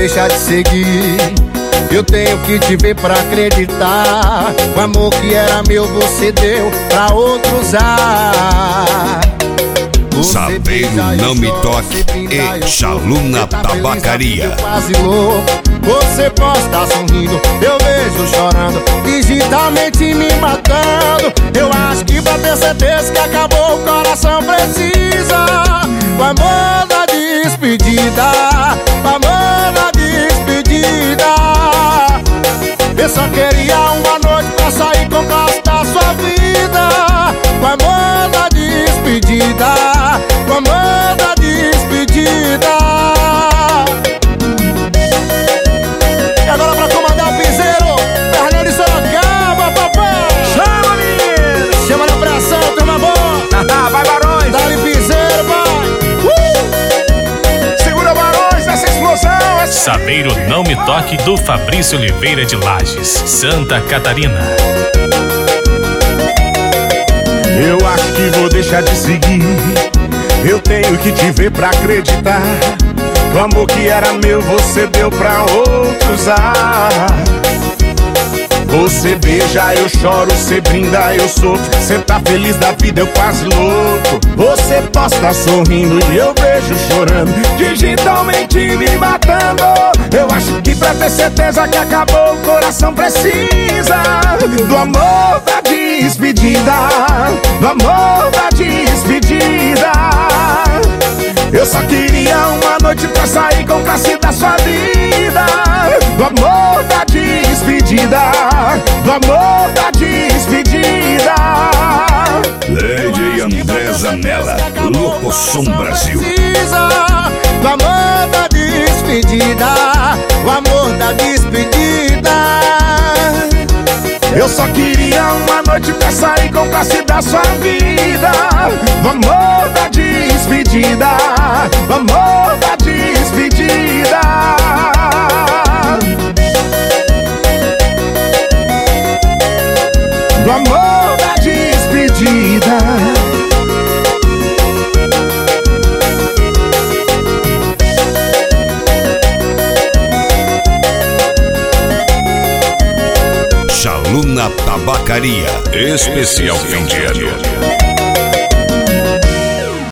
deixar de seguir. Eu tenho que te ver pra acreditar. O amor que era meu você deu pra outro usar. Saber Não Me Toque e Chaluna Tabacaria. Quase louco, você posta sorrindo, eu vejo chorando, digitalmente me matando. Eu acho que pra ter certeza que acabou o coração precisa o amor da despedida, o amor da despedida. Eu só queria uma noite pra sair com o gosto da sua vida. O amor da despedida, o amor da despedida. E agora pra comandar o piseiro, Fernando de Sorocaba, papai. Chama, menino! Chama na pressão, turma boa. Vai, Barões! Dá-lhe piseiro, vai. Segura, Barões, nessa explosão! Saber Não Me Toque do Fabrício Oliveira de Lages, Santa Catarina. Eu acho que vou deixar de seguir. Eu tenho que te ver pra acreditar. O amor que era meu você deu pra outros usar. Você beija, eu choro, você brinda, eu sofro. Você tá feliz da vida, eu quase louco. Você posta sorrindo e eu vejo chorando, digitalmente me matando. Eu acho que pra ter certeza que acabou o coração precisa do amor da despedida, do amor da despedida. Eu só queria uma noite pra sair com classe da sua vida. Do amor da despedida, do amor da despedida. Lady André Zanella, Locosom Brasil. Do amor da despedida, o amor da despedida. Eu só queria uma noite pra sair com classe da sua vida. Do amor da despedida, do amor da despedida. Do amor da despedida. Chaluna Tabacaria, especial fim de ano.